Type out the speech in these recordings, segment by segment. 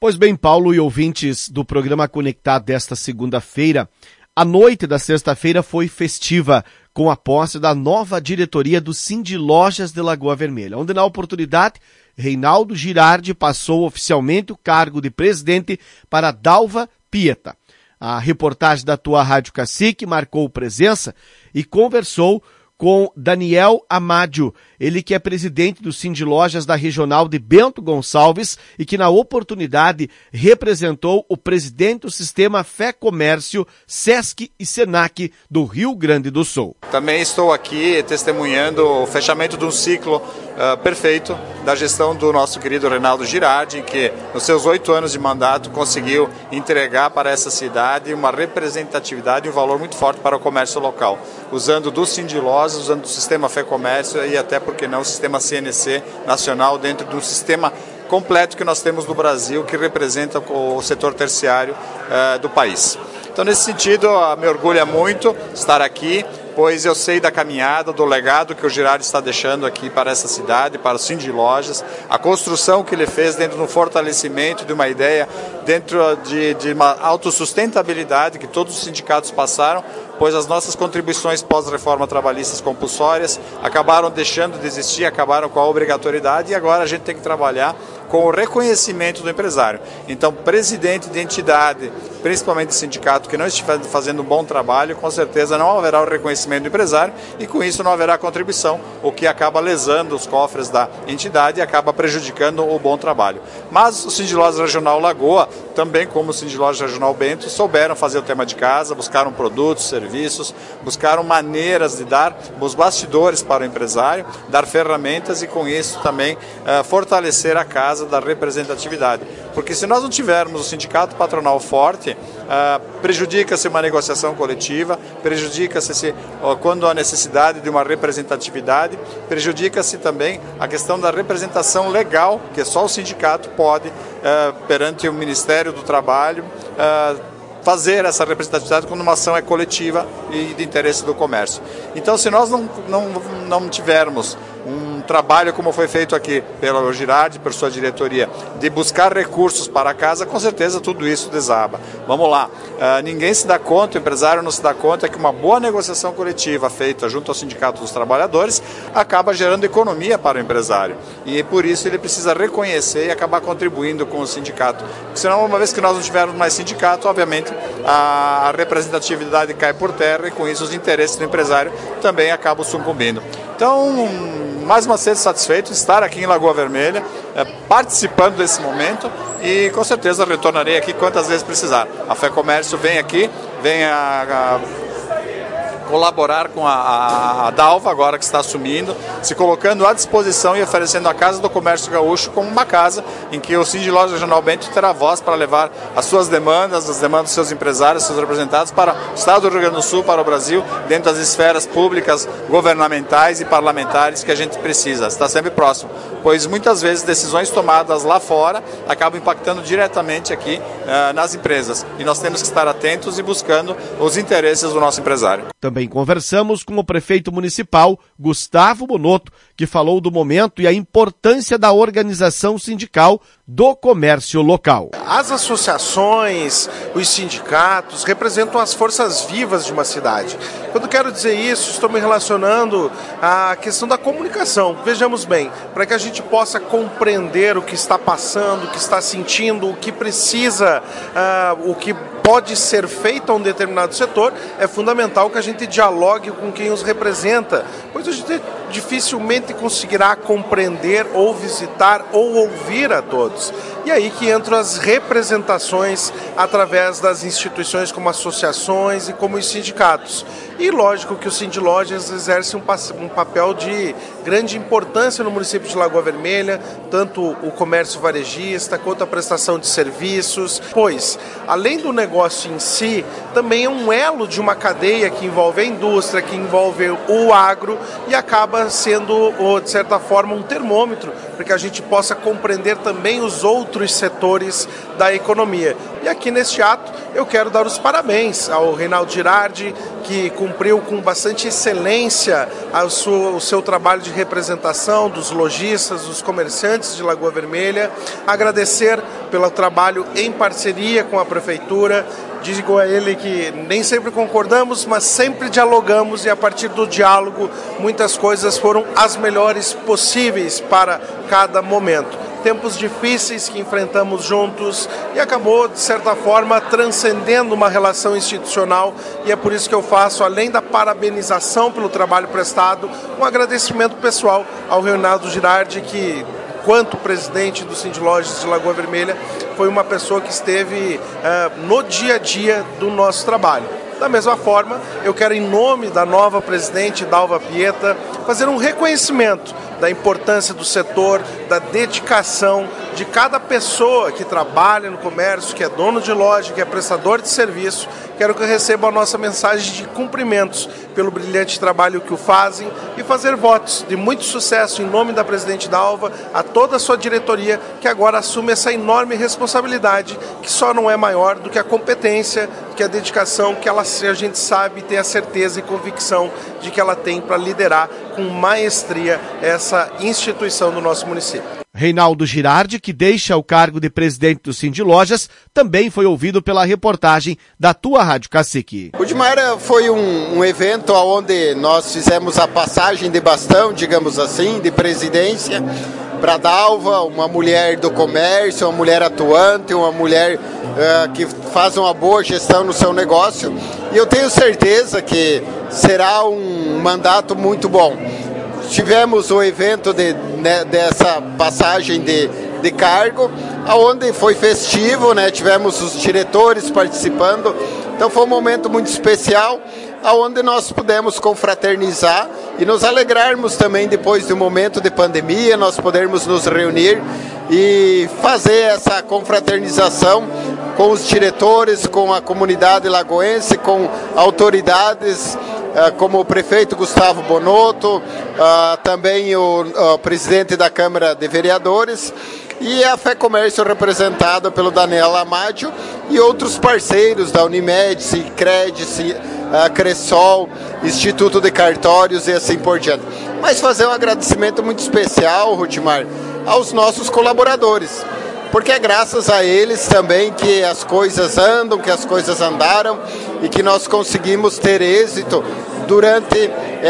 Pois bem, Paulo e ouvintes do programa Conectado desta segunda-feira, a noite da sexta-feira foi festiva com a posse da nova diretoria do Cindy Lojas de Lagoa Vermelha, onde na oportunidade Reinaldo Girardi passou oficialmente o cargo de presidente para Dalva Pieta. A reportagem da tua Rádio Cacique marcou presença e conversou com Daniel Amádio, ele que é presidente do Cindy Lojas da Regional de Bento Gonçalves e que na oportunidade representou o presidente do Sistema Fé Comércio, Sesc e Senac do Rio Grande do Sul. Também estou aqui testemunhando o fechamento de um ciclo perfeito da gestão do nosso querido Reinaldo Girardi, que nos seus 8 anos de mandato conseguiu entregar para essa cidade uma representatividade e um valor muito forte para o comércio local, usando do Cindy Lojas, usando o sistema Fé Comércio e até, por que não, o sistema CNC nacional dentro do sistema completo que nós temos no Brasil, que representa o setor terciário do país. Então, nesse sentido, me orgulha muito estar aqui, pois eu sei da caminhada, do legado que o Girardi está deixando aqui para essa cidade, para o Cindy Lojas, a construção que ele fez dentro do fortalecimento de uma ideia, dentro de uma autossustentabilidade que todos os sindicatos passaram, pois as nossas contribuições pós-reforma trabalhistas compulsórias acabaram deixando de existir, acabaram com a obrigatoriedade e agora a gente tem que trabalhar com o reconhecimento do empresário. Então, presidente de entidade, principalmente de sindicato, que não estiver fazendo um bom trabalho, com certeza não haverá o reconhecimento do empresário e com isso não haverá contribuição, o que acaba lesando os cofres da entidade e acaba prejudicando o bom trabalho. Mas o Cindy Lojas Regional Lagoa, também como o Cindy Lojas Regional Bento, souberam fazer o tema de casa, buscaram produtos, serviços, buscaram maneiras de dar os bastidores para o empresário, dar ferramentas e com isso também fortalecer a casa da representatividade. Porque se nós não tivermos o sindicato patronal forte, prejudica-se uma negociação coletiva, prejudica-se quando há necessidade de uma representatividade, prejudica-se também a questão da representação legal, que só o sindicato pode, perante o Ministério do Trabalho, fazer essa representatividade quando uma ação é coletiva e de interesse do comércio. Então, se nós não tivermos um trabalho como foi feito aqui pelo Girardi, por sua diretoria, de buscar recursos para a casa, com certeza tudo isso desaba. Vamos lá, ninguém se dá conta, o empresário não se dá conta que uma boa negociação coletiva feita junto ao Sindicato dos Trabalhadores acaba gerando economia para o empresário. E por isso ele precisa reconhecer e acabar contribuindo com o sindicato. Porque senão, uma vez que nós não tivermos mais sindicato, obviamente a representatividade cai por terra e com isso os interesses do empresário também acabam sucumbindo. Então, mais uma vez satisfeito de estar aqui em Lagoa Vermelha, participando desse momento e com certeza retornarei aqui quantas vezes precisar. A Fé Comércio vem aqui, vem a colaborar com a Dalva, agora que está assumindo, se colocando à disposição e oferecendo a Casa do Comércio Gaúcho como uma casa em que o Cindy Lojas Regional Bento terá voz para levar as suas demandas, as demandas dos seus empresários, seus representados para o Estado do Rio Grande do Sul, para o Brasil, dentro das esferas públicas, governamentais e parlamentares que a gente precisa. Está sempre próximo, pois muitas vezes decisões tomadas lá fora acabam impactando diretamente aqui nas empresas. E nós temos que estar atentos e buscando os interesses do nosso empresário. Também conversamos com o prefeito municipal, Gustavo Bonotto, que falou do momento e a importância da organização sindical do comércio local. As associações, os sindicatos representam as forças vivas de uma cidade. Quando quero dizer isso, estou me relacionando à questão da comunicação. Vejamos bem, para que a gente possa compreender o que está passando, o que está sentindo, o que precisa, o que pode ser feito a um determinado setor, é fundamental que a gente dialogue com quem os representa, pois a gente dificilmente conseguirá compreender ou visitar ou ouvir a todos. E aí que entram as representações através das instituições como associações e como os sindicatos. E lógico que o Cindy Lojas exerce um papel de grande importância no município de Lagoa Vermelha, tanto o comércio varejista quanto a prestação de serviços, pois, além do negócio em si, também é um elo de uma cadeia que envolve a indústria, que envolve o agro e acaba sendo, de certa forma, um termômetro para que a gente possa compreender também os outros outros setores da economia. E aqui neste ato eu quero dar os parabéns ao Reinaldo Girardi, que cumpriu com bastante excelência o seu trabalho de representação dos lojistas, dos comerciantes de Lagoa Vermelha, agradecer pelo trabalho em parceria com a Prefeitura. Digo a ele que nem sempre concordamos, mas sempre dialogamos, e a partir do diálogo muitas coisas foram as melhores possíveis para cada momento. Tempos difíceis que enfrentamos juntos e acabou, de certa forma, transcendendo uma relação institucional, e é por isso que eu faço, além da parabenização pelo trabalho prestado, um agradecimento pessoal ao Reinaldo Girardi, que, enquanto presidente do Sindlojas de Lagoa Vermelha, foi uma pessoa que esteve no dia a dia do nosso trabalho. Da mesma forma, eu quero, em nome da nova presidente, Dalva Pieta, fazer um reconhecimento da importância do setor, da dedicação de cada pessoa que trabalha no comércio, que é dono de loja, que é prestador de serviço. Quero que receba a nossa mensagem de cumprimentos pelo brilhante trabalho que o fazem e fazer votos de muito sucesso em nome da presidente Dalva, a toda a sua diretoria, que agora assume essa enorme responsabilidade, que só não é maior do que a competência, que a dedicação que a gente sabe, tem a certeza e convicção de que ela tem para liderar com maestria essa instituição do nosso município. Reinaldo Girardi, que deixa o cargo de presidente do Sindlojas, também foi ouvido pela reportagem da tua Rádio Cacique. O Dimara foi um evento onde nós fizemos a passagem de bastão, digamos assim, de presidência para Dalva, uma mulher do comércio, uma mulher atuante, uma mulher que faz uma boa gestão no seu negócio. E eu tenho certeza que será um mandato muito bom. Tivemos o evento dessa passagem de cargo, onde foi festivo, né? Tivemos os diretores participando, então foi um momento muito especial, onde nós pudemos confraternizar e nos alegrarmos também depois de um momento de pandemia, nós podermos nos reunir e fazer essa confraternização com os diretores, com a comunidade lagoense, com autoridades, como o prefeito Gustavo Bonotto, também o presidente da Câmara de Vereadores, e a Fé Comércio representada pelo Daniel Amadio e outros parceiros da Unimed, Sicredi, Cressol, Instituto de Cartórios e assim por diante. Mas fazer um agradecimento muito especial, Rudimar, aos nossos colaboradores, porque é graças a eles também que as coisas andam, que as coisas andaram e que nós conseguimos ter êxito durante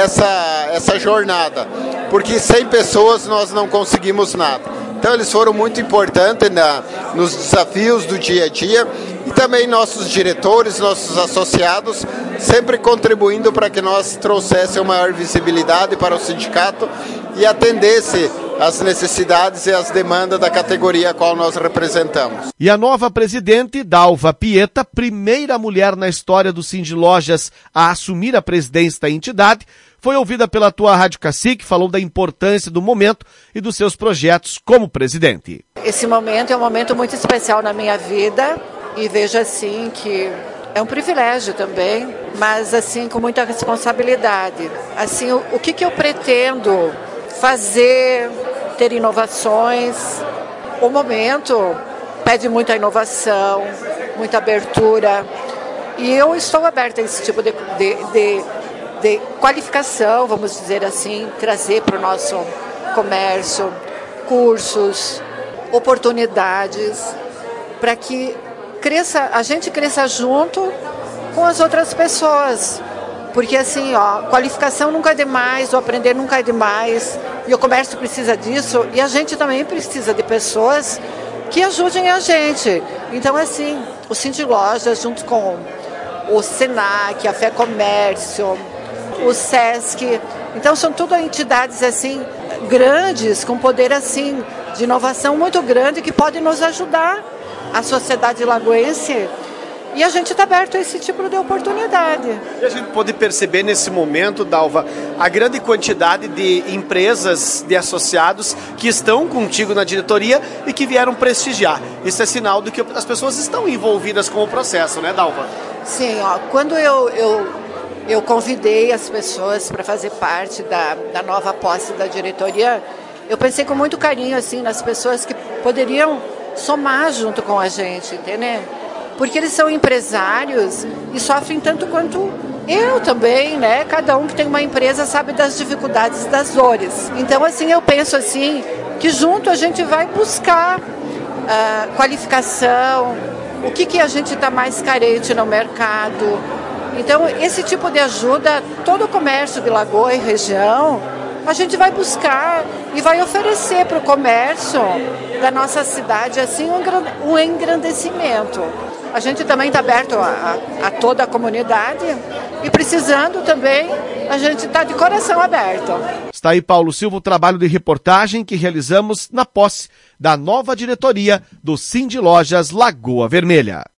essa jornada, porque sem pessoas nós não conseguimos nada. Então eles foram muito importantes nos desafios do dia a dia, e também nossos diretores, nossos associados, sempre contribuindo para que nós trouxéssemos maior visibilidade para o sindicato e atendesse as necessidades e as demandas da categoria a qual nós representamos. E a nova presidente, Dalva Pieta, primeira mulher na história do Sindlojas a assumir a presidência da entidade, foi ouvida pela tua Rádio Cacique, falou da importância do momento e dos seus projetos como presidente. Esse momento é um momento muito especial na minha vida e vejo assim que é um privilégio também, mas assim com muita responsabilidade. Assim, o que eu pretendo fazer, ter inovações. O momento pede muita inovação, muita abertura, e eu estou aberta a esse tipo de qualificação, vamos dizer assim, trazer para o nosso comércio cursos, oportunidades, para que a gente cresça junto com as outras pessoas. Porque assim, qualificação nunca é demais, o aprender nunca é demais, e o comércio precisa disso, e a gente também precisa de pessoas que ajudem a gente. Então assim, o Sindlojas junto com o Senac, a Fé Comércio, o Sesc, então são tudo entidades assim grandes, com poder assim de inovação muito grande, que podem nos ajudar, a sociedade lagoense. E a gente está aberto a esse tipo de oportunidade. E a gente pode perceber nesse momento, Dalva, a grande quantidade de empresas, de associados que estão contigo na diretoria e que vieram prestigiar. Isso é sinal de que as pessoas estão envolvidas com o processo, né, Dalva? Sim, quando eu convidei as pessoas para fazer parte da nova posse da diretoria, eu pensei com muito carinho assim nas pessoas que poderiam somar junto com a gente, entendeu? Porque eles são empresários e sofrem tanto quanto eu também, né? Cada um que tem uma empresa sabe das dificuldades e das dores. Então, assim, eu penso assim, que junto a gente vai buscar qualificação, o que a gente está mais carente no mercado. Então, esse tipo de ajuda, todo o comércio de Lagoa e região, a gente vai buscar e vai oferecer para o comércio da nossa cidade assim um engrandecimento. A gente também está aberto a toda a comunidade e precisando também, a gente está de coração aberto. Está aí, Paulo Silva, o trabalho de reportagem que realizamos na posse da nova diretoria do Sindlojas Lagoa Vermelha.